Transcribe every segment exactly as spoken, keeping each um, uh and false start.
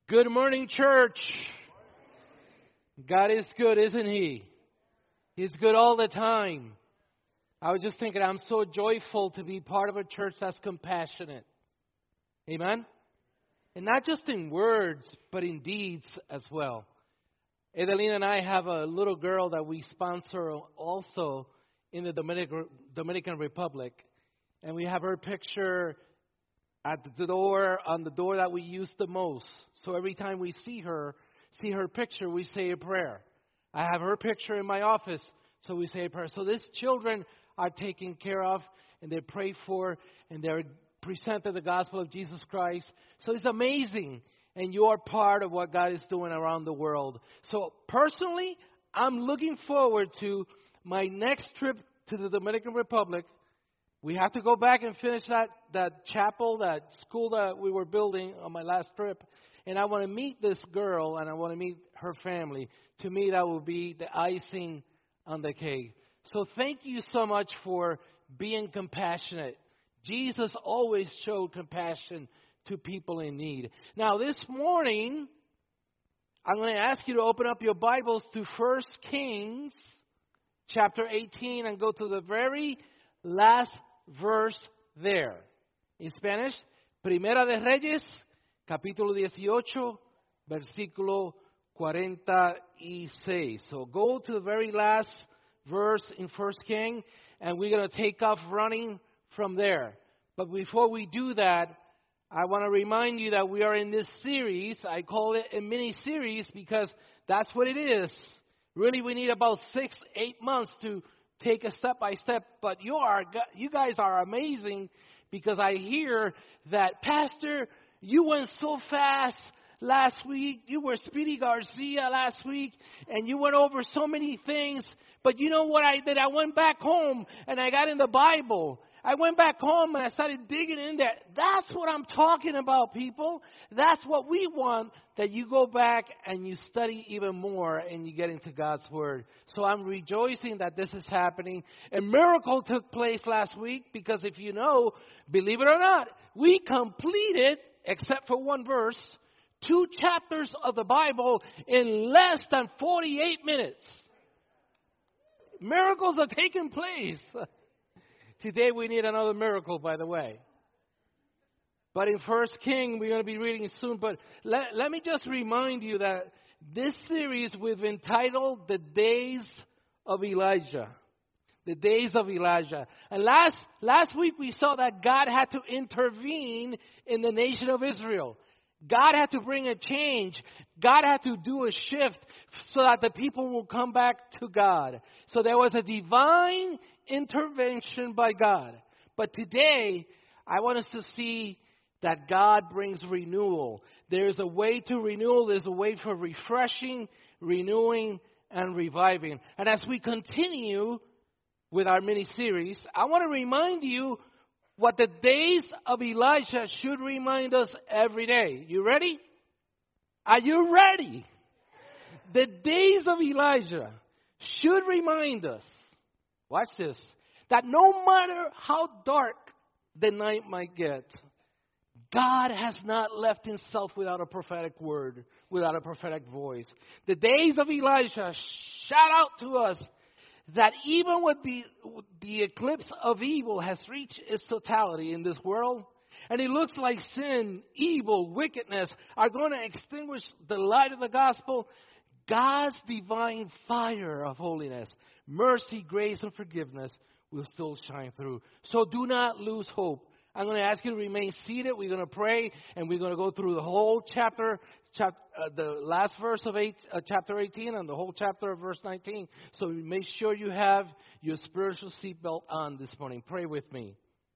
Good morning, church. God is good, isn't He? He's good all the time. I was just thinking, I'm so joyful to be part of a church that's compassionate. Amen? And not just in words, but in deeds as well. Edelina and I have a little girl that we sponsor also in the Dominican, Dominican Republic. And we have her picture at the door, on the door that we use the most. So every time we see her, see her picture, we say a prayer. I have her picture in my office, so we say a prayer. So these children are taken care of, and they're prayed for, and they're presented the gospel of Jesus Christ. So it's amazing, and you are part of what God is doing around the world. So personally, I'm looking forward to my next trip to the Dominican Republic. We have to go back and finish that, that chapel, that school that we were building on my last trip. And I want to meet this girl, and I want to meet her family. To me, that will be the icing on the cake. So thank you so much for being compassionate. Jesus always showed compassion to people in need. Now, this morning, I'm going to ask you to open up your Bibles to First Kings chapter eighteen and go to the very last verse there. In Spanish, Primera de Reyes, capítulo dieciocho, versículo cuarenta y seis. So go to the very last verse in First King, and we're going to take off running from there. But before we do that, I want to remind you that we are in this series. I call it a mini-series because that's what it is. Really, we need about six, eight months to take a step by step, but you are you guys are amazing because I hear that, Pastor, you went so fast last week. You were Speedy Garcia last week, and you went over so many things. But you know what I did? I went back home, and I got in the Bible. I went back home, and I started digging in there. That's what I'm talking about, people. That's what we want, that you go back and you study even more and you get into God's Word. So I'm rejoicing that this is happening. A miracle took place last week because if you know, believe it or not, we completed, except for one verse, two chapters of the Bible in less than forty-eight minutes. Miracles are taking place. Today we need another miracle, by the way. But in First King, we're going to be reading it soon. But let, let me just remind you that this series we've entitled The Days of Elijah. The Days of Elijah. And last, last week we saw that God had to intervene in the nation of Israel. God had to bring a change. God had to do a shift so that the people will come back to God. So there was a divine intervention by God. But today, I want us to see that God brings renewal. There's a way to renewal. There's a way for refreshing, renewing, and reviving. And as we continue with our mini-series, I want to remind you what the days of Elijah should remind us every day. You ready? Are you ready? The days of Elijah should remind us, watch this, that no matter how dark the night might get, God has not left himself without a prophetic word, without a prophetic voice. The days of Elijah shout out to us that even when the, the eclipse of evil has reached its totality in this world, and it looks like sin, evil, wickedness are going to extinguish the light of the gospel, God's divine fire of holiness, mercy, grace, and forgiveness will still shine through. So do not lose hope. I'm going to ask you to remain seated. We're going to pray, and we're going to go through the whole chapter, chap, uh, the last verse of eight, uh, chapter eighteen, and the whole chapter of verse nineteen. So make sure you have your spiritual seatbelt on this morning. Pray with me.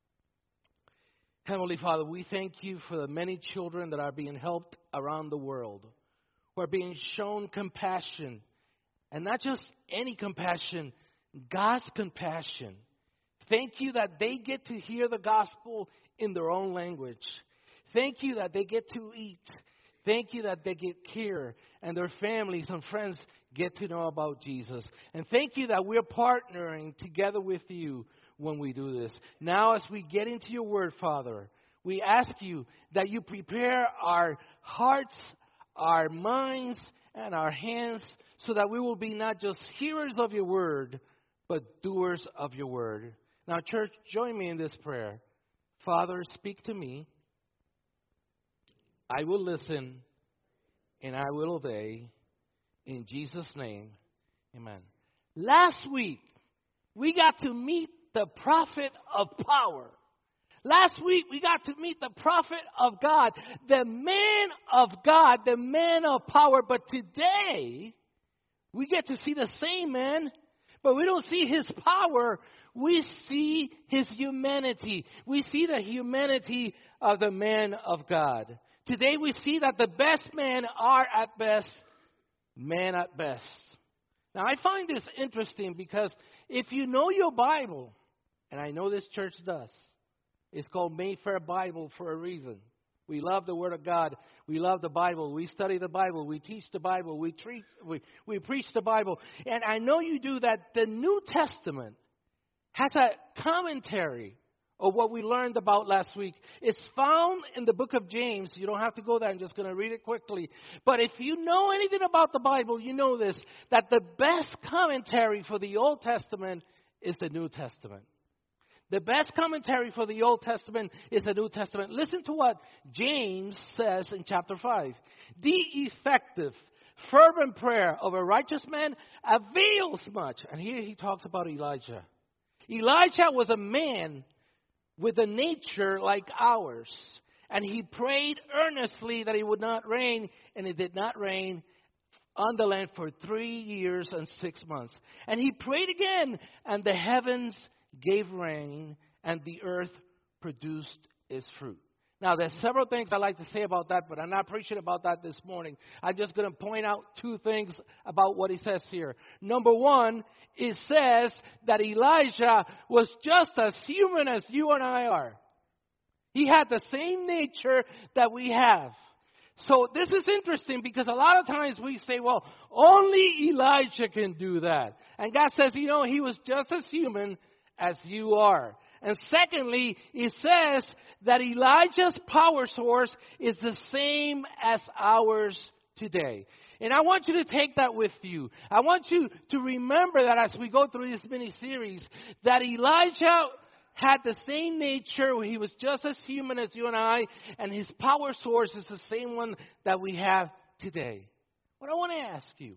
Heavenly Father, we thank you for the many children that are being helped around the world, who are being shown compassion, and not just any compassion, God's compassion. Thank you that they get to hear the gospel in their own language. Thank you that they get to eat. Thank you that they get care and their families and friends get to know about Jesus. And thank you that we're partnering together with you when we do this. Now, as we get into your word, Father, we ask you that you prepare our hearts, our minds and our hands so that we will be not just hearers of your word, but doers of your word. Now, church, join me in this prayer. Father, speak to me. I will listen and I will obey. In Jesus' name, amen. Last week, we got to meet the prophet of power. Last week, we got to meet the prophet of God, the man of God, the man of power. But today, we get to see the same man, but we don't see his power. We see his humanity. We see the humanity of the man of God. Today, we see that the best men are at best men at best. Now, I find this interesting because if you know your Bible, and I know this church does, it's called Mayfair Bible for a reason. We love the Word of God. We love the Bible. We study the Bible. We teach the Bible. We, treat, we, we preach the Bible. And I know you do that. The New Testament has a commentary of what we learned about last week. It's found in the book of James. You don't have to go there. I'm just going to read it quickly. But if you know anything about the Bible, you know this, that the best commentary for the Old Testament is the New Testament. The best commentary for the Old Testament is the New Testament. Listen to what James says in chapter five. The effective, fervent prayer of a righteous man avails much. And here he talks about Elijah. Elijah was a man with a nature like ours. And he prayed earnestly that it would not rain, and it did not rain on the land for three years and six months. And he prayed again, and the heavens gave rain, and the earth produced its fruit. Now, there's several things I'd like to say about that, but I'm not preaching about that this morning. I'm just going to point out two things about what he says here. Number one, it says that Elijah was just as human as you and I are. He had the same nature that we have. So this is interesting because a lot of times we say, well, only Elijah can do that. And God says, you know, he was just as human as you are. And secondly, it says that Elijah's power source is the same as ours today. And I want you to take that with you. I want you to remember that as we go through this mini-series, that Elijah had the same nature. He was just as human as you and I, and his power source is the same one that we have today. What I want to ask you,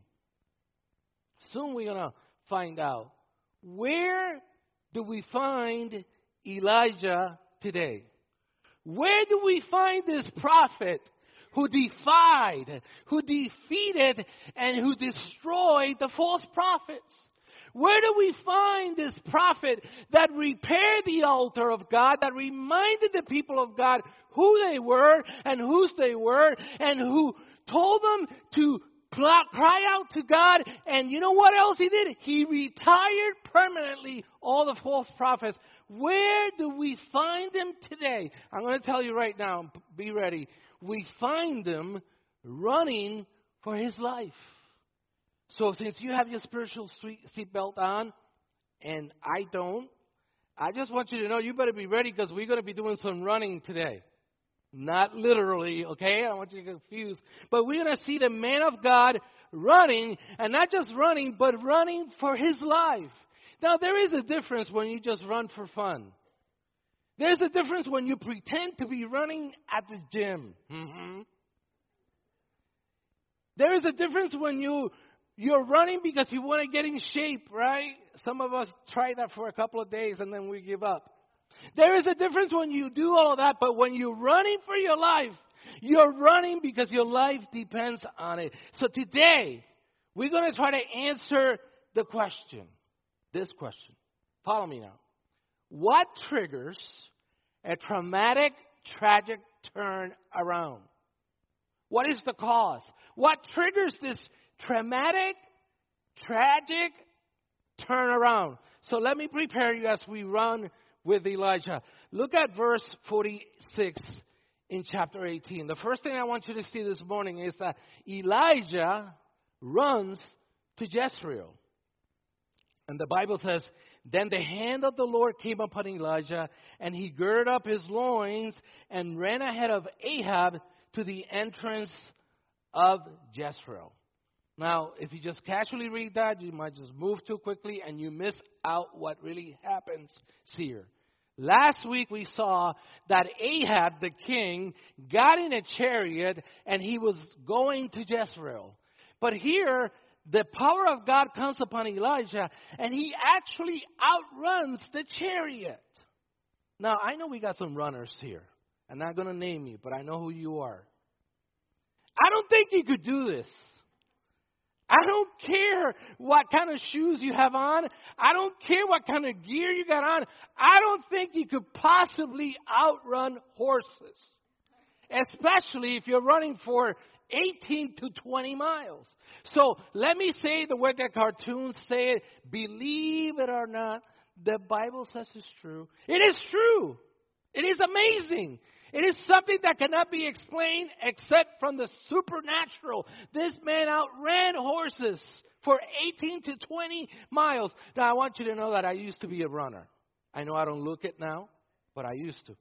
soon we're going to find out, where do we find Elijah today? Where do we find this prophet who defied, who defeated, and who destroyed the false prophets? Where do we find this prophet that repaired the altar of God, that reminded the people of God who they were and whose they were, and who told them to cry out to God? And you know what else he did? He retired permanently all the false prophets. Where do we find them today? I'm going to tell you right now, be ready. We find them running for his life. So since you have your spiritual seatbelt on, and I don't, I just want you to know you better be ready because we're going to be doing some running today. Not literally, okay? I don't want you to get confused. But we're going to see the man of God running, and not just running, but running for his life. Now, there is a difference when you just run for fun. There's a difference when you pretend to be running at the gym. Mm-hmm. There is a difference when you, you're running because you want to get in shape, right? Some of us try that for a couple of days and then we give up. There is a difference when you do all of that, but when you're running for your life, you're running because your life depends on it. So today, we're going to try to answer the question, this question. Follow me now. What triggers a traumatic, tragic turn around? What is the cause? What triggers this traumatic, tragic turnaround? So let me prepare you as we run with Elijah. Look at verse forty-six in chapter eighteen. The first thing I want you to see this morning is that Elijah runs to Jezreel. And the Bible says, then the hand of the Lord came upon Elijah, and he girded up his loins and ran ahead of Ahab to the entrance of Jezreel. Now, if you just casually read that, you might just move too quickly and you miss out what really happens here. Last week we saw that Ahab, the king, got in a chariot and he was going to Jezreel. But here, the power of God comes upon Elijah and he actually outruns the chariot. Now, I know we got some runners here. I'm not going to name you, but I know who you are. I don't think you could do this. I don't care what kind of shoes you have on. I don't care what kind of gear you got on. I don't think you could possibly outrun horses, especially if you're running for eighteen to twenty miles. So let me say the word that cartoons say it. Believe it or not, the Bible says it's true. It is true. It is amazing. It is something that cannot be explained except from the supernatural. This man outran horses for eighteen to twenty miles. Now, I want you to know that I used to be a runner. I know I don't look it now, but I used to.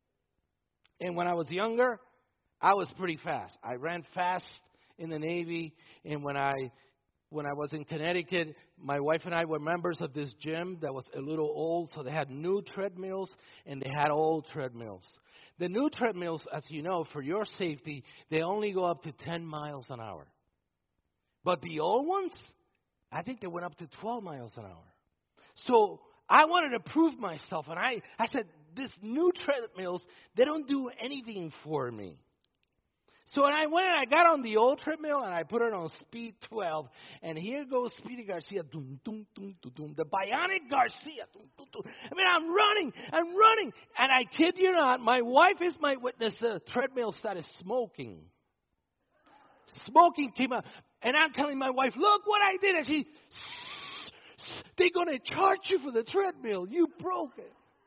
And when I was younger, I was pretty fast. I ran fast in the Navy. And when I when I was in Connecticut, my wife and I were members of this gym that was a little old. So they had new treadmills and they had old treadmills. The new treadmills, as you know, for your safety, they only go up to ten miles an hour. But the old ones, I think they went up to twelve miles an hour. So I wanted to prove myself. And I, I said, these new treadmills, they don't do anything for me. So when I went and I got on the old treadmill and I put it on speed twelve, and here goes Speedy Garcia, doom, doom, doom, doom, doom, the bionic Garcia. Doom, doom, doom. I mean, I'm running, I'm running, and I kid you not, my wife is my witness. The treadmill started smoking. Smoking came out, and I'm telling my wife, look what I did. And she, they're going to charge you for the treadmill. You broke it.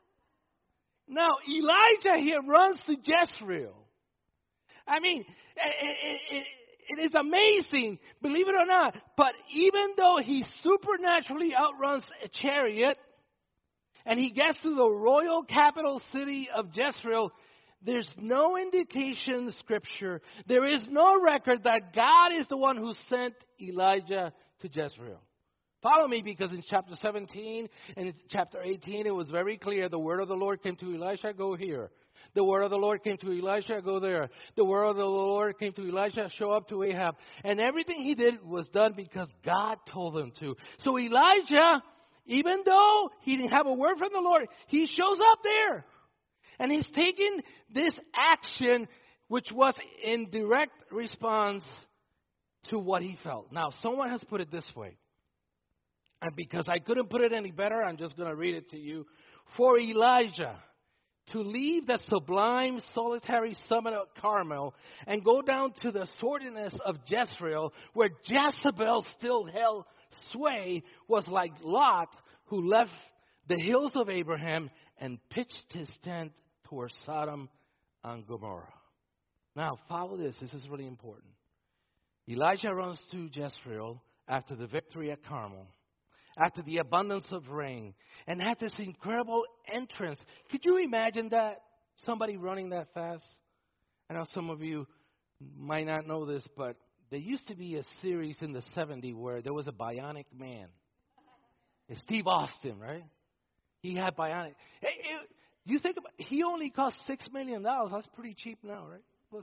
Now, Elijah here runs to Jezreel. I mean, it, it, it is amazing, believe it or not. But even though he supernaturally outruns a chariot and he gets to the royal capital city of Jezreel, there's no indication in Scripture. There is no record that God is the one who sent Elijah to Jezreel. Follow me, because in chapter seventeen and in chapter eighteen, it was very clear. The word of the Lord came to Elisha, go here. The word of the Lord came to Elisha, go there. The word of the Lord came to Elisha, show up to Ahab. And everything he did was done because God told him to. So Elijah, even though he didn't have a word from the Lord, he shows up there. And he's taking this action, which was in direct response to what he felt. Now, someone has put it this way. And because I couldn't put it any better, I'm just going to read it to you. For Elijah to leave the sublime solitary summit of Carmel and go down to the sordidness of Jezreel, where Jezebel still held sway, was like Lot, who left the hills of Abraham and pitched his tent towards Sodom and Gomorrah. Now, follow this. This is really important. Elijah runs to Jezreel after the victory at Carmel, after the abundance of rain, and had this incredible entrance. Could you imagine that? Somebody running that fast? I know some of you might not know this, but there used to be a series in the seventies where there was a bionic man. It's Steve Austin, right? He had bionic. Hey, it, you think about he only cost six million dollars. That's pretty cheap now, right?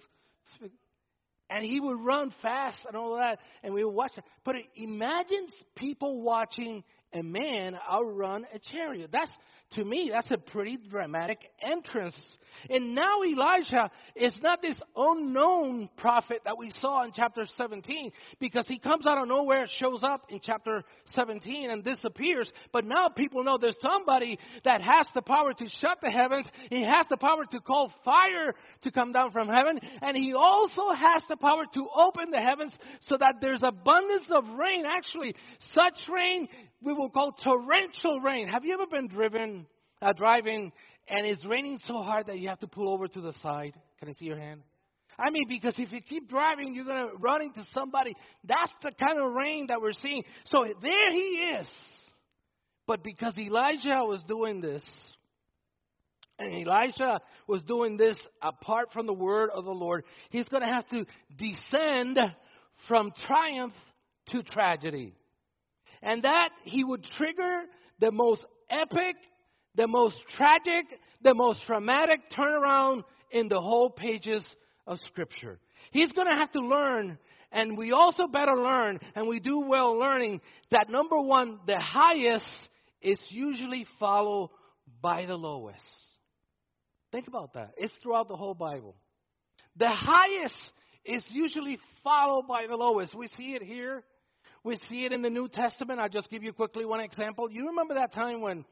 And he would run fast and all that, and we would watch it. But imagine people watching a man outrun a chariot. That's, to me, that's a pretty dramatic entrance. And now Elijah is not this unknown prophet that we saw in chapter seventeen, because he comes out of nowhere, shows up in chapter seventeen and disappears. But now people know there's somebody that has the power to shut the heavens. He has the power to call fire to come down from heaven. And he also has the power to open the heavens so that there's abundance of rain. Actually, such rain we will call torrential rain. Have you ever been driven, uh, driving, and it's raining so hard that you have to pull over to the side? Can I see your hand? I mean, because if you keep driving, you're going to run into somebody. That's the kind of rain that we're seeing. So there he is. But because Elijah was doing this, And Elisha was doing this apart from the word of the Lord. He's going to have to descend from triumph to tragedy. And that he would trigger the most epic, the most tragic, the most traumatic turnaround in the whole pages of Scripture. He's going to have to learn, and we also better learn, and we do well learning, that number one, the highest is usually followed by the lowest. Think about that. It's throughout the whole Bible. The highest is usually followed by the lowest. We see it here. We see it in the New Testament. I'll just give you quickly one example. You remember that time when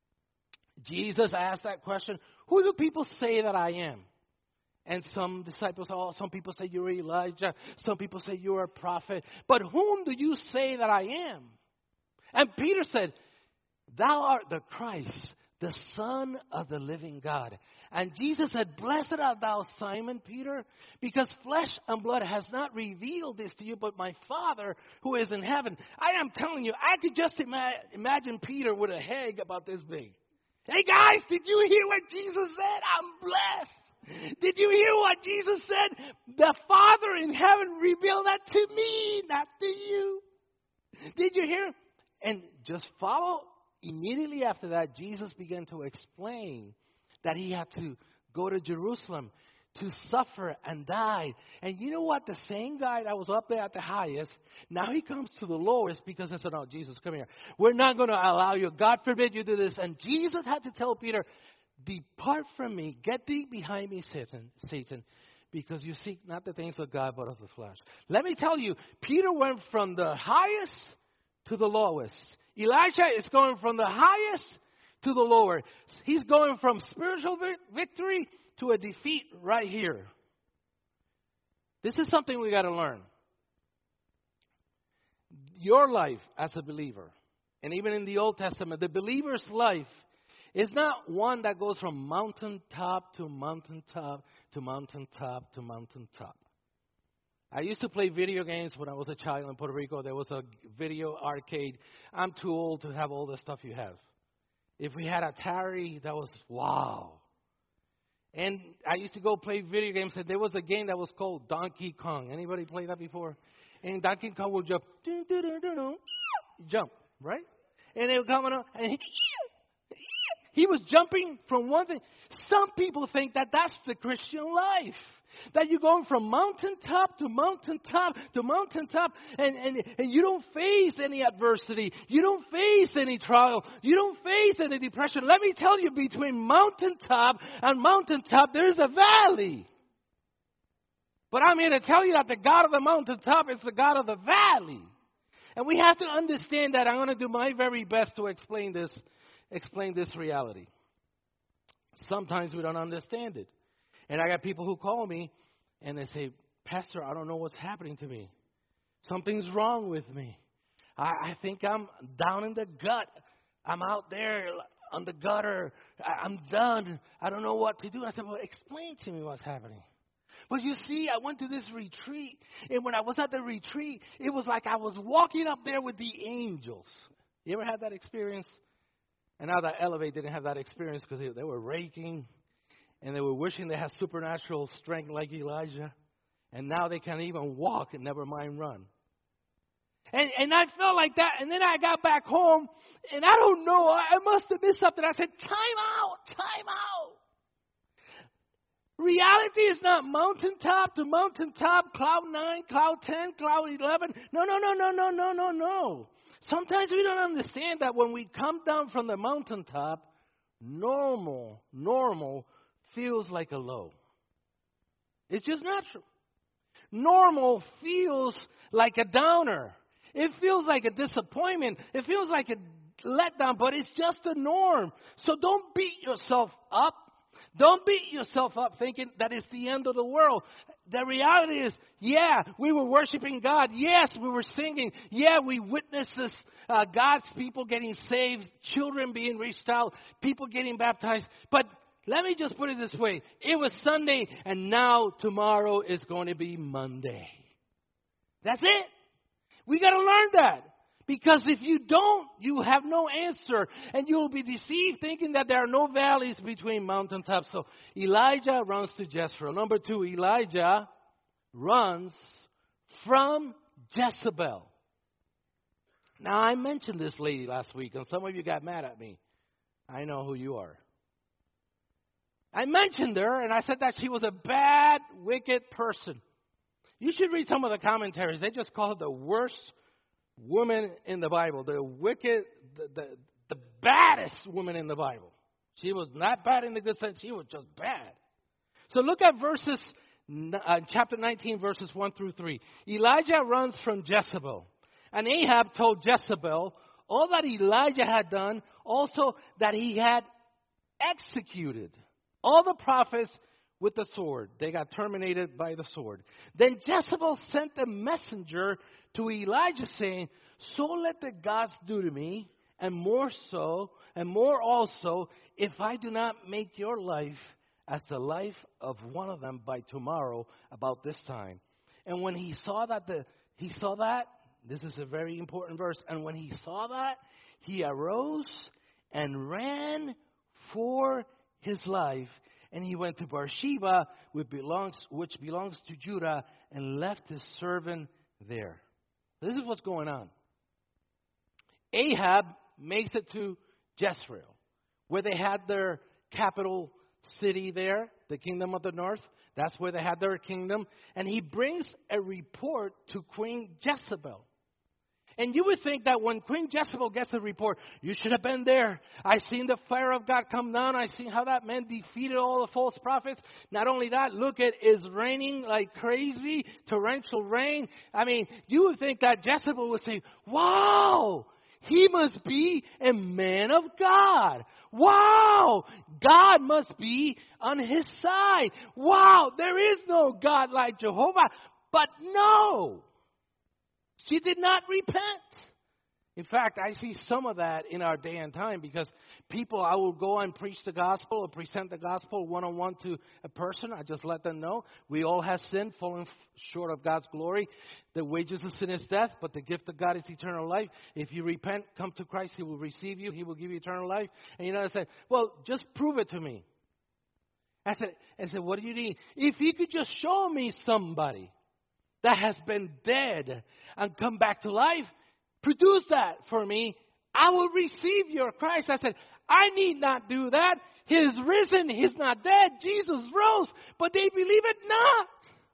Jesus asked that question, who do people say that I am? And some disciples, oh, some people say you're Elijah. Some people say you're a prophet. But whom do you say that I am? And Peter said, thou art the Christ, the Son of the living God. And Jesus said, blessed art thou, Simon Peter, because flesh and blood has not revealed this to you, but my Father who is in heaven. I am telling you, I could just ima- imagine Peter with a head about this big. Hey guys, did you hear what Jesus said? I'm blessed. Did you hear what Jesus said? The Father in heaven revealed that to me, not to you. Did you hear? And just follow. Immediately after that, Jesus began to explain that he had to go to Jerusalem to suffer and die. And you know what? The same guy that was up there at the highest, now he comes to the lowest because they said, no, Jesus, come here. We're not going to allow you. God forbid you do this. And Jesus had to tell Peter, depart from me. Get thee behind me, Satan, Satan, because you seek not the things of God but of the flesh. Let me tell you, Peter went from the highest to the lowest. Elijah is going from the highest to the lower. He's going from spiritual victory to a defeat right here. This is something we got to learn. Your life as a believer, and even in the Old Testament, the believer's life is not one that goes from mountaintop to mountaintop to mountaintop to mountaintop. I used to play video games when I was a child in Puerto Rico. There was a video arcade. I'm too old to have all the stuff you have. If we had Atari, that was wow. And I used to go play video games, and there was a game that was called Donkey Kong. Anybody play that before? And Donkey Kong would jump, jump, right? And they would come on, and he, he was jumping from one thing. Some people think that that's the Christian life. That you're going from mountaintop to mountaintop to mountaintop, and, and, and you don't face any adversity. You don't face any trial. You don't face any depression. Let me tell you, between mountaintop and mountaintop, there's a valley. But I'm here to tell you that the God of the mountaintop is the God of the valley. And we have to understand that. I'm going to do my very best to explain this, explain this reality. Sometimes we don't understand it. And I got people who call me and they say, Pastor, I don't know what's happening to me. Something's wrong with me. I, I think I'm down in the gut. I'm out there on the gutter. I, I'm done. I don't know what to do. I said, well, explain to me what's happening. But you see, I went to this retreat. And when I was at the retreat, it was like I was walking up there with the angels. You ever had that experience? And now that Elevate didn't have that experience because they, they were raking. And they were wishing they had supernatural strength like Elijah. And now they can't even walk and never mind run. And and I felt like that. And then I got back home. And I don't know. I, I must have missed something. I said, time out. Time out. Reality is not mountaintop to mountaintop, cloud nine, cloud ten, cloud eleven. No, no, no, no, no, no, no, no. Sometimes we don't understand that when we come down from the mountaintop, normal, normal, feels like a low. It's just natural. Normal feels like a downer. It feels like a disappointment. It feels like a letdown, but it's just a norm. So don't beat yourself up. Don't beat yourself up thinking that it's the end of the world. The reality is, yeah, we were worshiping God. Yes, we were singing. Yeah, we witnessed this, uh, God's people getting saved, children being reached out, people getting baptized. But let me just put it this way. It was Sunday, and now tomorrow is going to be Monday. That's it. We got to learn that. Because if you don't, you have no answer. And you will be deceived thinking that there are no valleys between mountaintops. So Elijah runs to Jezreel. Number two, Elijah runs from Jezebel. Now, I mentioned this lady last week, and some of you got mad at me. I know who you are. I mentioned her, and I said that she was a bad, wicked person. You should read some of the commentaries. They just call her the worst woman in the Bible, the wicked, the, the, the baddest woman in the Bible. She was not bad in the good sense. She was just bad. So look at verses, uh, chapter nineteen, verses one through three. Elijah runs from Jezebel. And Ahab told Jezebel all that Elijah had done, also that he had executed all the prophets with the sword. They got terminated by the sword. Then Jezebel sent a messenger to Elijah saying, so let the gods do to me, and more so, and more also, if I do not make your life as the life of one of them by tomorrow about this time. And when he saw that, the he saw that, this is a very important verse, and when he saw that, he arose and ran for his life, and he went to Beersheba, which belongs, which belongs to Judah, and left his servant there. This is what's going on. Ahab makes it to Jezreel, where they had their capital city there, the kingdom of the north. That's where they had their kingdom. And he brings a report to Queen Jezebel. And you would think that when Queen Jezebel gets a report, you should have been there. I seen the fire of God come down. I seen how that man defeated all the false prophets. Not only that, look, it is raining like crazy, torrential rain. I mean, you would think that Jezebel would say, wow, he must be a man of God. Wow, God must be on his side. Wow, there is no God like Jehovah. But no. She did not repent. In fact, I see some of that in our day and time because people, I will go and preach the gospel or present the gospel one-on-one to a person. I just let them know we all have sinned, fallen short of God's glory. The wages of sin is death, but the gift of God is eternal life. If you repent, come to Christ, he will receive you. He will give you eternal life. And you know, I said, well, just prove it to me. I said, I said, what do you need? If you could just show me somebody that has been dead and come back to life, produce that for me. I will receive your Christ. I said, I need not do that. He is risen. He's not dead. Jesus rose. But they believe it not.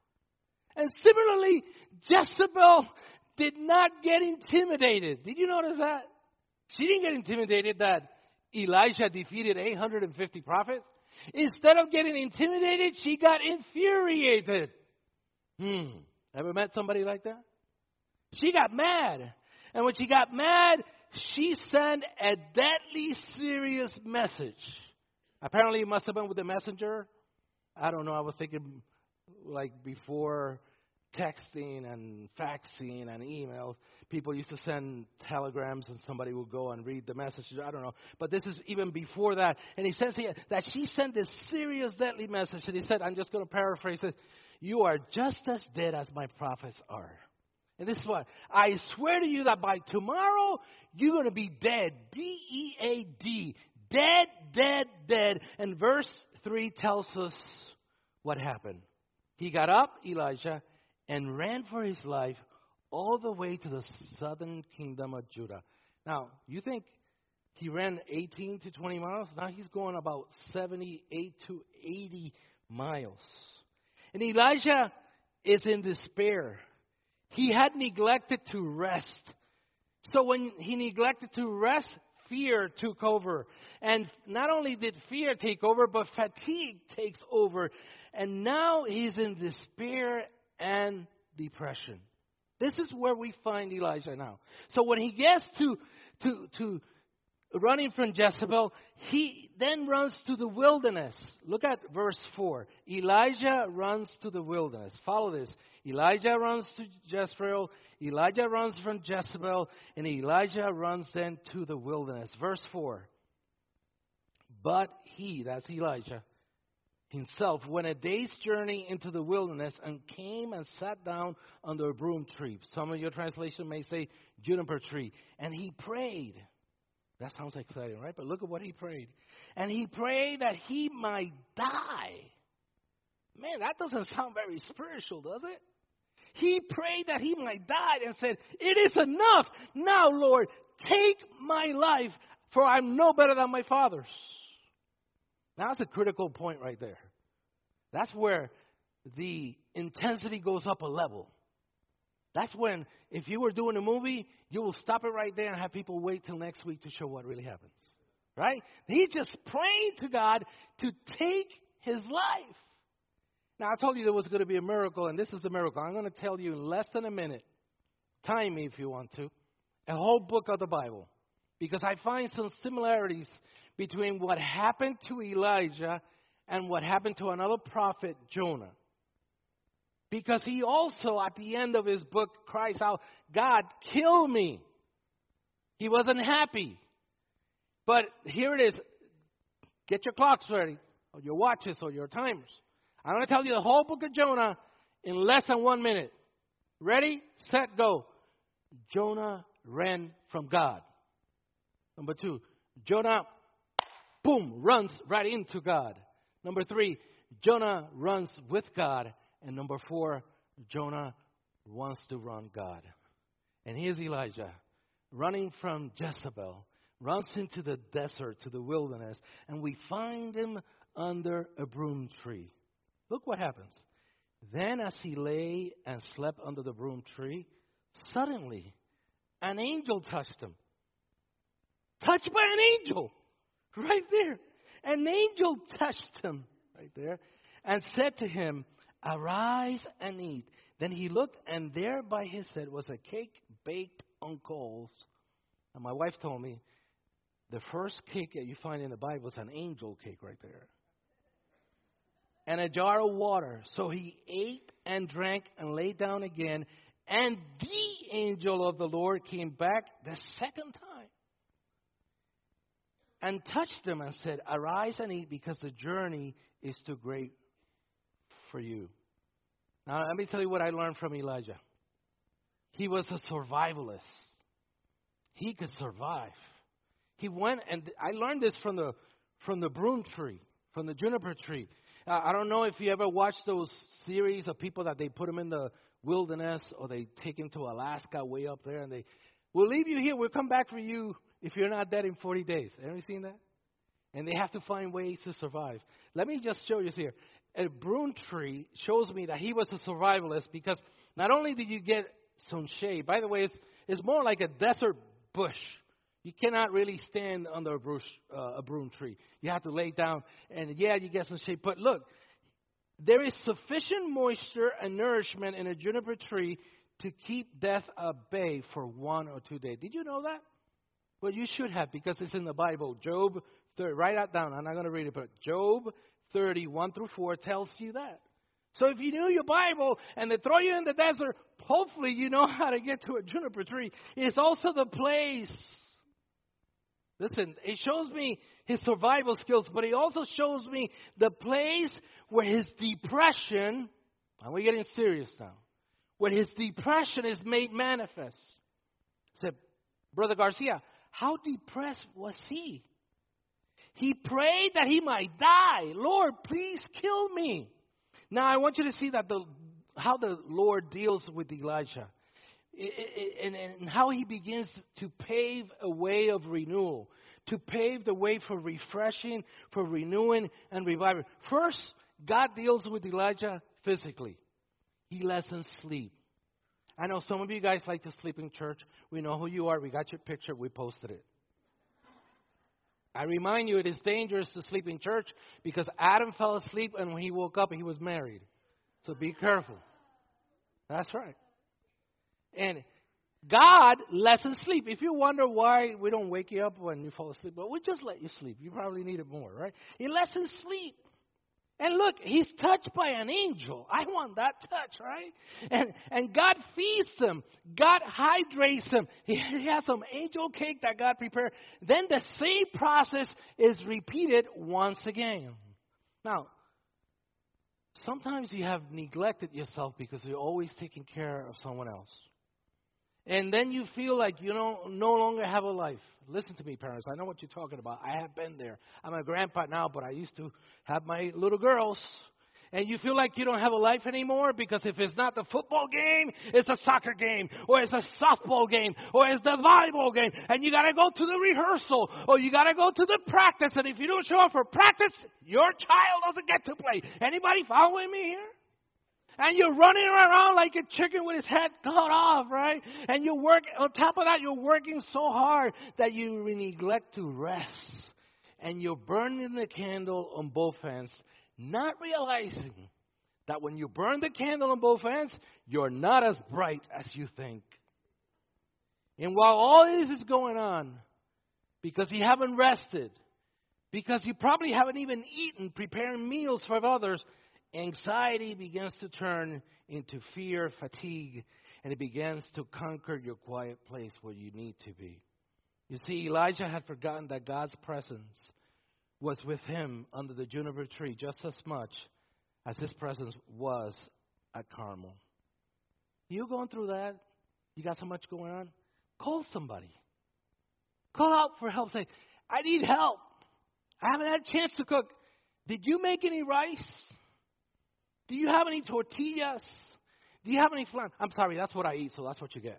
And similarly, Jezebel did not get intimidated. Did you notice that? She didn't get intimidated that Elijah defeated eight hundred fifty prophets. Instead of getting intimidated, she got infuriated. Hmm. Ever met somebody like that? She got mad. And when she got mad, she sent a deadly serious message. Apparently it must have been with the messenger. I don't know. I was thinking like before texting and faxing and emails, people used to send telegrams and somebody would go and read the message. I don't know. But this is even before that. And he says here that she sent this serious deadly message. And he said, I'm just going to paraphrase it. You are just as dead as my prophets are. And this is what, I swear to you that by tomorrow, you're going to be dead. D E A D. Dead, dead, dead. And verse three tells us what happened. He got up, Elijah, and ran for his life all the way to the southern kingdom of Judah. Now, you think he ran eighteen to twenty miles? Now he's going about seventy-eight to eighty miles. And Elijah is in despair. He had neglected to rest. So when he neglected to rest, fear took over. And not only did fear take over, but fatigue takes over. And now he's in despair and depression. This is where we find Elijah now. So when he gets to, to, to running from Jezebel, he then runs to the wilderness. Look at verse four. Elijah runs to the wilderness. Follow this. Elijah runs to Jezreel. Elijah runs from Jezebel. And Elijah runs then to the wilderness. Verse four. But he, that's Elijah, himself went a day's journey into the wilderness and came and sat down under a broom tree. Some of your translation may say juniper tree. And he prayed. That sounds exciting, right? But look at what he prayed. And he prayed that he might die. Man, that doesn't sound very spiritual, does it? He prayed that he might die and said, it is enough. Now, Lord, take my life, for I'm no better than my father's. Now, that's a critical point right there. That's where the intensity goes up a level. That's when, if you were doing a movie, you will stop it right there and have people wait till next week to show what really happens. Right? He just prayed to God to take his life. Now, I told you there was going to be a miracle, and this is a miracle. I'm going to tell you in less than a minute. Time me if you want to. A whole book of the Bible. Because I find some similarities between what happened to Elijah and what happened to another prophet, Jonah. Because he also, at the end of his book, cries out, God, kill me. He wasn't happy. But here it is. Get your clocks ready, or your watches, or your timers. I'm going to tell you the whole book of Jonah in less than one minute. Ready, set, go. Jonah ran from God. Number two, Jonah, boom, runs right into God. Number three, Jonah runs with God. And number four, Jonah wants to run God. And here's Elijah, running from Jezebel, runs into the desert, to the wilderness, and we find him under a broom tree. Look what happens. Then as he lay and slept under the broom tree, suddenly an angel touched him. Touched by an angel, right there. An angel touched him, right there, and said to him, arise and eat. Then he looked, and there by his head was a cake baked on coals. And my wife told me, the first cake that you find in the Bible is an angel cake right there. And a jar of water. So he ate and drank and lay down again. And the angel of the Lord came back the second time and touched him and said, arise and eat, because the journey is too great for you. Now, let me tell you what I learned from Elijah. He was a survivalist. He could survive. He went, and I learned this from the from the broom tree, from the juniper tree. Uh, I don't know if you ever watched those series of people that they put them in the wilderness, or they take them to Alaska way up there, and they, we'll leave you here. We'll come back for you if you're not dead in forty days. Have you seen that? And they have to find ways to survive. Let me just show you here. A broom tree shows me that he was a survivalist, because not only did you get some shade, by the way, it's, it's more like a desert bush. You cannot really stand under a, bush, uh, a broom tree. You have to lay down, and yeah, you get some shade. But look, there is sufficient moisture and nourishment in a juniper tree to keep death at bay for one or two days. Did you know that? Well, you should have, because it's in the Bible. Job thirty, write that down. I'm not going to read it, but Job thirty, one through four tells you that. So if you knew your Bible and they throw you in the desert, hopefully you know how to get to a juniper tree. It's also the place. Listen, it shows me his survival skills, but it also shows me the place where his depression, and we're getting serious now, where his depression is made manifest. I said, Brother Garcia, how depressed was he? He prayed that he might die. Lord, please kill me. Now, I want you to see that the how the Lord deals with Elijah. And, and how he begins to pave a way of renewal, to pave the way for refreshing, for renewing and reviving. First, God deals with Elijah physically. He lets him sleep. I know some of you guys like to sleep in church. We know who you are. We got your picture. We posted it. I remind you, it is dangerous to sleep in church, because Adam fell asleep, and when he woke up, he was married. So be careful. That's right. And God lets us sleep. If you wonder why we don't wake you up when you fall asleep, well, we just let you sleep. You probably need it more, right? He lets us sleep. And look, he's touched by an angel. I want that touch, right? And and God feeds him. God hydrates him. He, he has some angel cake that God prepared. Then the same process is repeated once again. Now, sometimes you have neglected yourself because you're always taking care of someone else. And then you feel like you don't no longer have a life. Listen to me, parents. I know what you're talking about. I have been there. I'm a grandpa now, but I used to have my little girls. And you feel like you don't have a life anymore because if it's not the football game, it's a soccer game, or it's a softball game, or it's the volleyball game. And you got to go to the rehearsal, or you got to go to the practice. And if you don't show up for practice, your child doesn't get to play. Anybody following me here? And you're running around like a chicken with his head cut off, right? And you work, on top of that, you're working so hard that you neglect to rest. And you're burning the candle on both ends, not realizing that when you burn the candle on both ends, you're not as bright as you think. And while all this is going on, because you haven't rested, because you probably haven't even eaten, preparing meals for others, anxiety begins to turn into fear, fatigue, and it begins to conquer your quiet place where you need to be. You see, Elijah had forgotten that God's presence was with him under the juniper tree just as much as his presence was at Carmel. You going through that? You got so much going on? Call somebody. Call out for help. Say, I need help. I haven't had a chance to cook. Did you make any rice? Do you have any tortillas? Do you have any flan? I'm sorry, that's what I eat, so that's what you get.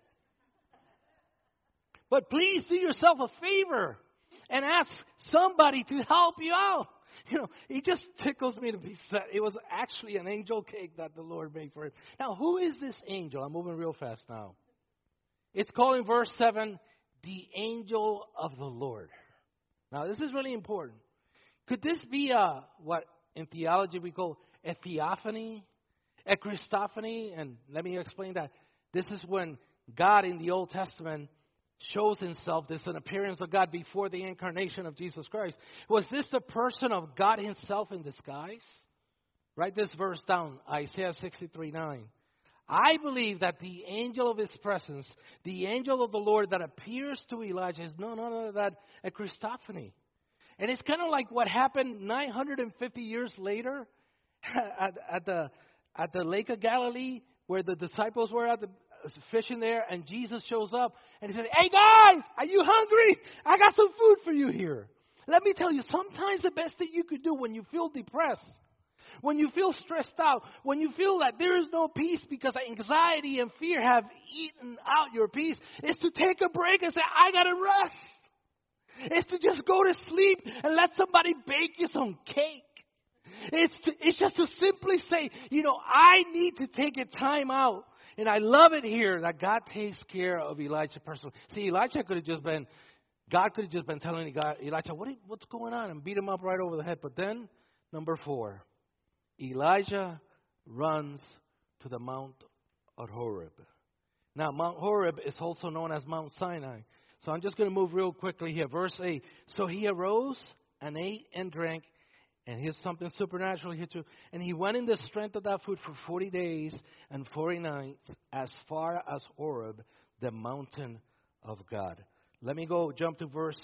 But please do yourself a favor and ask somebody to help you out. You know, it just tickles me to be set. It was actually an angel cake that the Lord made for him. Now, who is this angel? I'm moving real fast now. It's called in verse seven, the angel of the Lord. Now, this is really important. Could this be a, what in theology we call a theophany, a Christophany? And let me explain that. This is when God in the Old Testament shows himself. This is an appearance of God before the incarnation of Jesus Christ. Was this the person of God himself in disguise? Write this verse down, Isaiah sixty-three nine. I believe that the angel of his presence, the angel of the Lord that appears to Elijah is none other than a Christophany. And it's kind of like what happened nine hundred fifty years later at, at the at the Lake of Galilee, where the disciples were at the fishing there, and Jesus shows up and he said, hey guys, are you hungry? I got some food for you here. Let me tell you, sometimes the best thing you could do when you feel depressed, when you feel stressed out, when you feel that there is no peace because anxiety and fear have eaten out your peace, is to take a break and say, I got to rest. It's to just go to sleep and let somebody bake you some cake. It's to, it's just to simply say, you know, I need to take a time out. And I love it here that God takes care of Elijah personally. See, Elijah could have just been, God could have just been telling God, Elijah, what, what's going on? And beat him up right over the head. But then, number four, Elijah runs to the Mount of Horeb. Now, Mount Horeb is also known as Mount Sinai. So I'm just going to move real quickly here. Verse eight. So he arose and ate and drank. And here's something supernatural here too. And he went in the strength of that food for forty days and forty nights as far as Horeb, the mountain of God. Let me go jump to verse,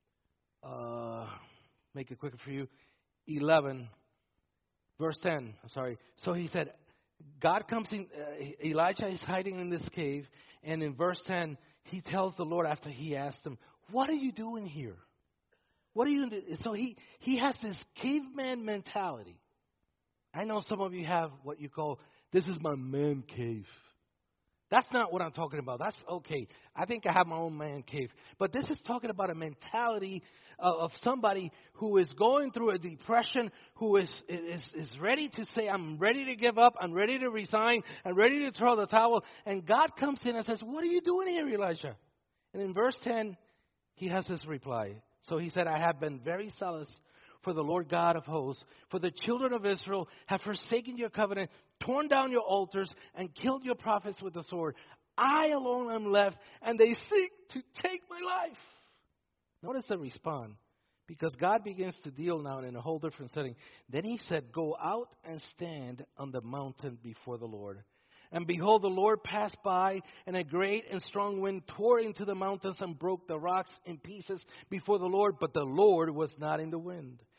uh, make it quicker for you, eleven, verse ten. I'm sorry. So he said, God comes in, uh, Elijah is hiding in this cave. And in verse ten, he tells the Lord after he asked him, what are you doing here? What are you doing? So he, he has this caveman mentality. I know some of you have what you call, this is my man cave. That's not what I'm talking about. That's okay. I think I have my own man cave. But this is talking about a mentality of, of somebody who is going through a depression, who is, is, is ready to say, I'm ready to give up, I'm ready to resign, I'm ready to throw the towel. And God comes in and says, what are you doing here, Elijah? And in verse ten, he has this reply. So he said, I have been very zealous for the Lord God of hosts, for the children of Israel have forsaken your covenant, torn down your altars, and killed your prophets with the sword. I alone am left, and they seek to take my life. Notice the response, because God begins to deal now in a whole different setting. Then he said, go out and stand on the mountain before the Lord. And behold, the Lord passed by, and a great and strong wind tore into the mountains and broke the rocks in pieces before the Lord. But the Lord was not in the wind.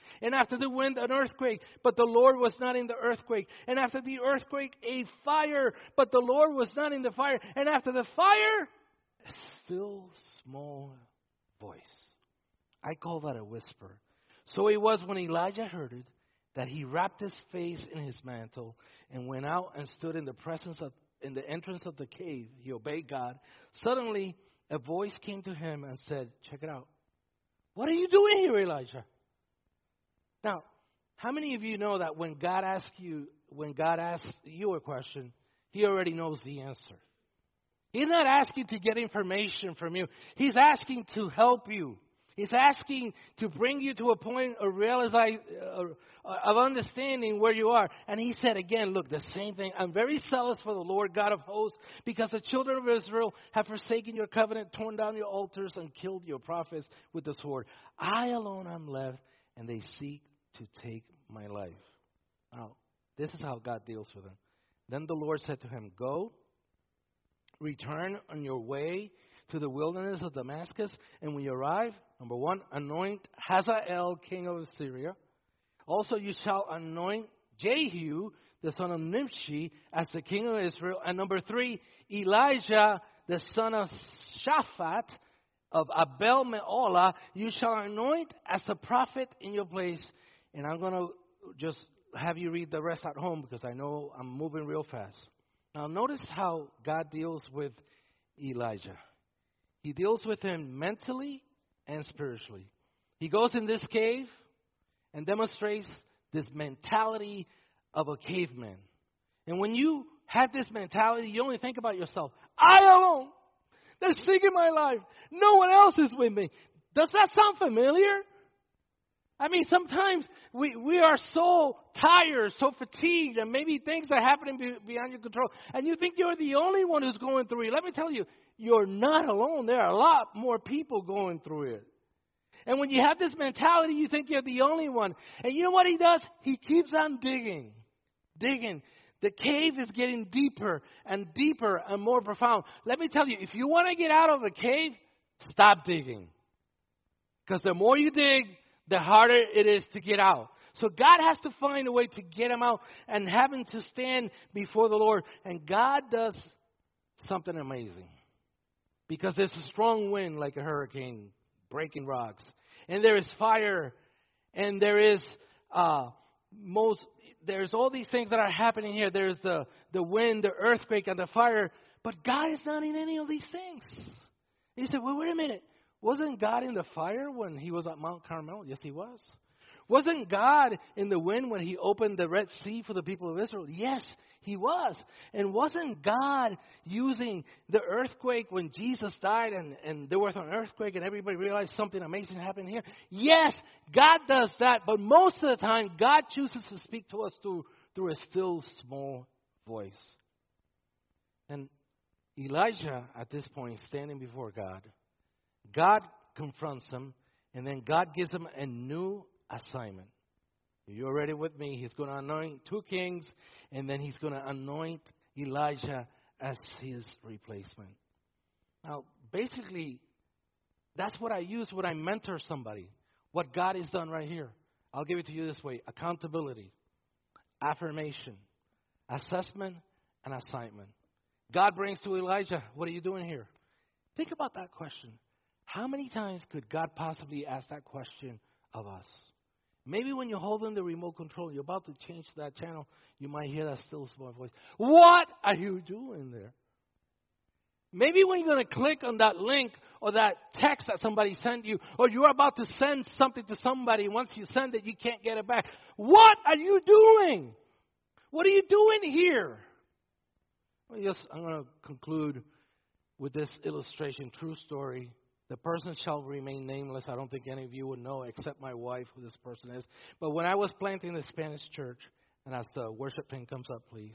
And after the wind, an earthquake, but the Lord was not in the earthquake. And after the earthquake, a fire, but the Lord was not in the fire. And after the fire, a still small voice. I call that a whisper. So it was when Elijah heard it that he wrapped his face in his mantle and went out and stood in the presence of, in the entrance of the cave. He obeyed God. Suddenly, a voice came to him and said, check it out. What are you doing here, Elijah? Now, how many of you know that when God asks you, when God asks you a question, he already knows the answer? He's not asking to get information from you. He's asking to help you. He's asking to bring you to a point of realize, uh, of understanding where you are. And he said again, look, the same thing. I'm very zealous for the Lord God of hosts, because the children of Israel have forsaken your covenant, torn down your altars, and killed your prophets with the sword. I alone am left, and they seek to take my life. Now, this is how God deals with him. Then the Lord said to him, go, return on your way to the wilderness of Damascus, and when you arrive, number one, anoint Hazael, king of Syria. Also, you shall anoint Jehu, the son of Nimshi, as the king of Israel. And number three, Elijah, the son of Shaphat, of Abel Meolah, you shall anoint as a prophet in your place. And I'm going to just have you read the rest at home, because I know I'm moving real fast. Now, notice how God deals with Elijah. He deals with him mentally and spiritually. He goes in this cave and demonstrates this mentality of a caveman. And when you have this mentality, you only think about yourself. I alone. There's thing in my life. No one else is with me. Does that sound familiar? I mean, sometimes we, we are so tired, so fatigued, and maybe things are happening be, beyond your control, and you think you're the only one who's going through it. Let me tell you, you're not alone. There are a lot more people going through it. And when you have this mentality, you think you're the only one. And you know what he does? He keeps on digging, digging. The cave is getting deeper and deeper and more profound. Let me tell you, if you want to get out of the cave, stop digging. Because the more you dig, the harder it is to get out. So God has to find a way to get him out and have him to stand before the Lord. And God does something amazing. Because there's a strong wind like a hurricane breaking rocks. And there is fire. And there is uh, most, there's all these things that are happening here. There's the, the wind, the earthquake, and the fire. But God is not in any of these things. And you said, well, wait a minute. Wasn't God in the fire when he was at Mount Carmel? Yes, he was. Wasn't God in the wind when he opened the Red Sea for the people of Israel? Yes, he was. And wasn't God using the earthquake when Jesus died and, and there was an earthquake and everybody realized something amazing happened here? Yes, God does that. But most of the time, God chooses to speak to us through, through a still small voice. And Elijah, at this point, standing before God, God confronts him, and then God gives him a new assignment. You're already with me. He's going to anoint two kings, and then he's going to anoint Elijah as his replacement. Now, basically, that's what I use when I mentor somebody, what God has done right here. I'll give it to you this way: accountability, affirmation, assessment, and assignment. God brings to Elijah, what are you doing here? Think about that question. How many times could God possibly ask that question of us? Maybe when you're holding the remote control, you're about to change that channel, you might hear that still small voice. What are you doing there? Maybe when you're going to click on that link or that text that somebody sent you, or you're about to send something to somebody, once you send it, you can't get it back. What are you doing? What are you doing here? Well, yes, I'm going to conclude with this illustration, true story. The person shall remain nameless. I don't think any of you would know except my wife who this person is. But when I was planting the Spanish church, and as the worship team comes up, please,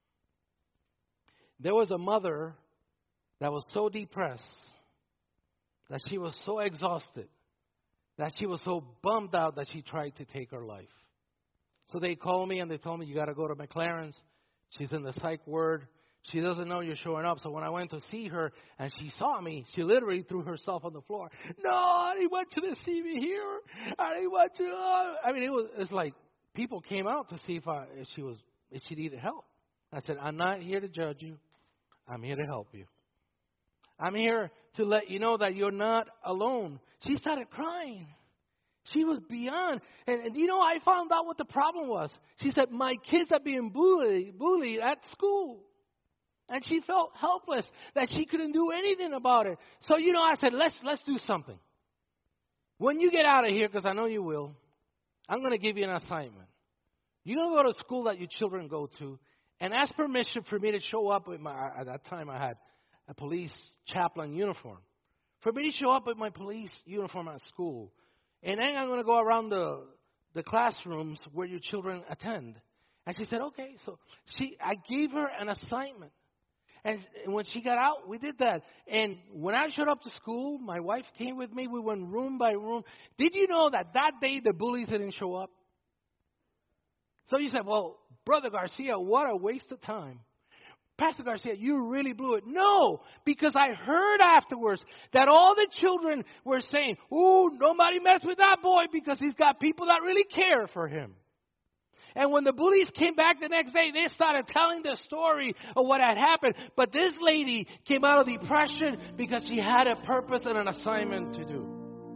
there was a mother that was so depressed, that she was so exhausted, that she was so bummed out that she tried to take her life. So they called me and they told me, you got to go to McLaren's. She's in the psych ward. She doesn't know you're showing up. So when I went to see her and she saw me, she literally threw herself on the floor. No, I didn't want you to see me here. I didn't want you. To... I mean, it was it's like people came out to see if, I, if she was if she needed help. I said, I'm not here to judge you. I'm here to help you. I'm here to let you know that you're not alone. She started crying. She was beyond. And, and you know, I found out what the problem was. She said, my kids are being bullied, bullied at school. And she felt helpless that she couldn't do anything about it. So, you know, I said, let's let's do something. When you get out of here, because I know you will, I'm going to give you an assignment. You're going to go to school that your children go to and ask permission for me to show up with my, at that time I had a police chaplain uniform. For me to show up with my police uniform at school. And then I'm going to go around the, the classrooms where your children attend. And she said, okay. So she, I gave her an assignment. And when she got out, we did that. And when I showed up to school, my wife came with me. We went room by room. Did you know that that day the bullies didn't show up? So you said, well, Brother Garcia, what a waste of time. Pastor Garcia, you really blew it. No, because I heard afterwards that all the children were saying, ooh, nobody mess with that boy because he's got people that really care for him. And when the bullies came back the next day, they started telling the story of what had happened. But this lady came out of depression because she had a purpose and an assignment to do.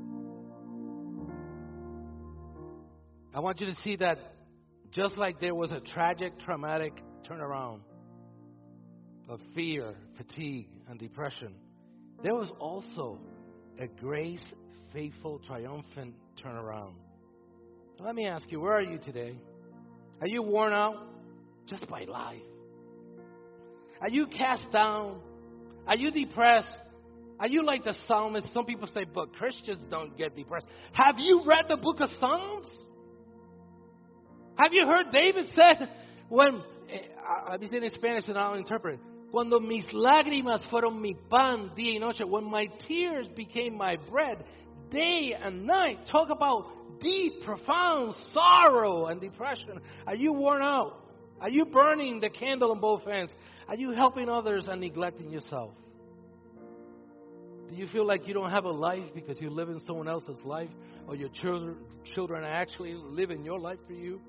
I want you to see that just like there was a tragic, traumatic turnaround of fear, fatigue, and depression, there was also a grace, faithful, triumphant turnaround. Let me ask you, where are you today? Are you worn out just by life? Are you cast down? Are you depressed? Are you like the psalmist? Some people say, but Christians don't get depressed. Have you read the book of Psalms? Have you heard David said, when, I'll be saying in Spanish and I'll interpret, cuando mis lágrimas fueron mi pan día y noche, when my tears became my bread day and night. Talk about deep, profound sorrow and depression. Are you worn out? Are you burning the candle on both ends? Are you helping others and neglecting yourself? Do you feel like you don't have a life because you live in someone else's life, or your children children actually live in your life for you?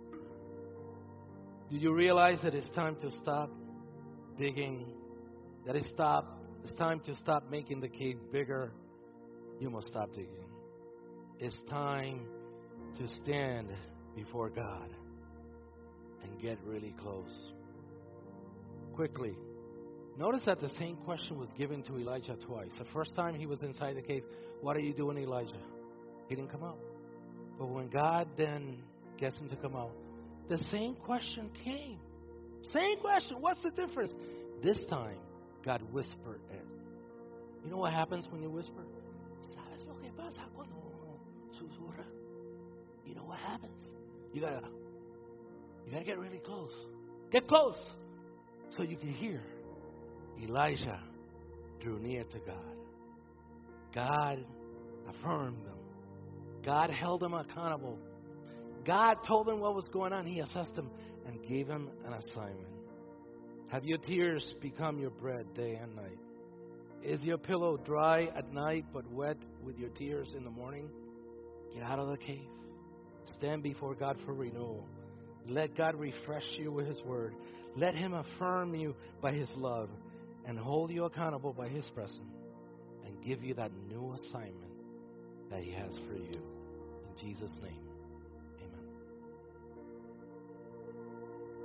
Do you realize that it's time to stop digging? That it's stop. It's time to stop making the cave bigger. You must stop digging. It's time to stand before God and get really close. Quickly. Notice that the same question was given to Elijah twice. The first time he was inside the cave, what are you doing, Elijah? He didn't come out. But when God then gets him to come out, the same question came. Same question. What's the difference? This time, God whispered it. You know what happens when you whisper? ¿Sabes lo que pasa cuando uno susurra? You know what happens? You gotta, you gotta get really close. Get close so you can hear. Elijah drew near to God. God affirmed them. God held him accountable. God told him what was going on. He assessed him and gave him an assignment. Have your tears become your bread day and night? Is your pillow dry at night but wet with your tears in the morning? Get out of the cave. Stand before God for renewal. Let God refresh you with His word. Let Him affirm you by His love and hold you accountable by His presence and give you that new assignment that He has for you. In Jesus' name.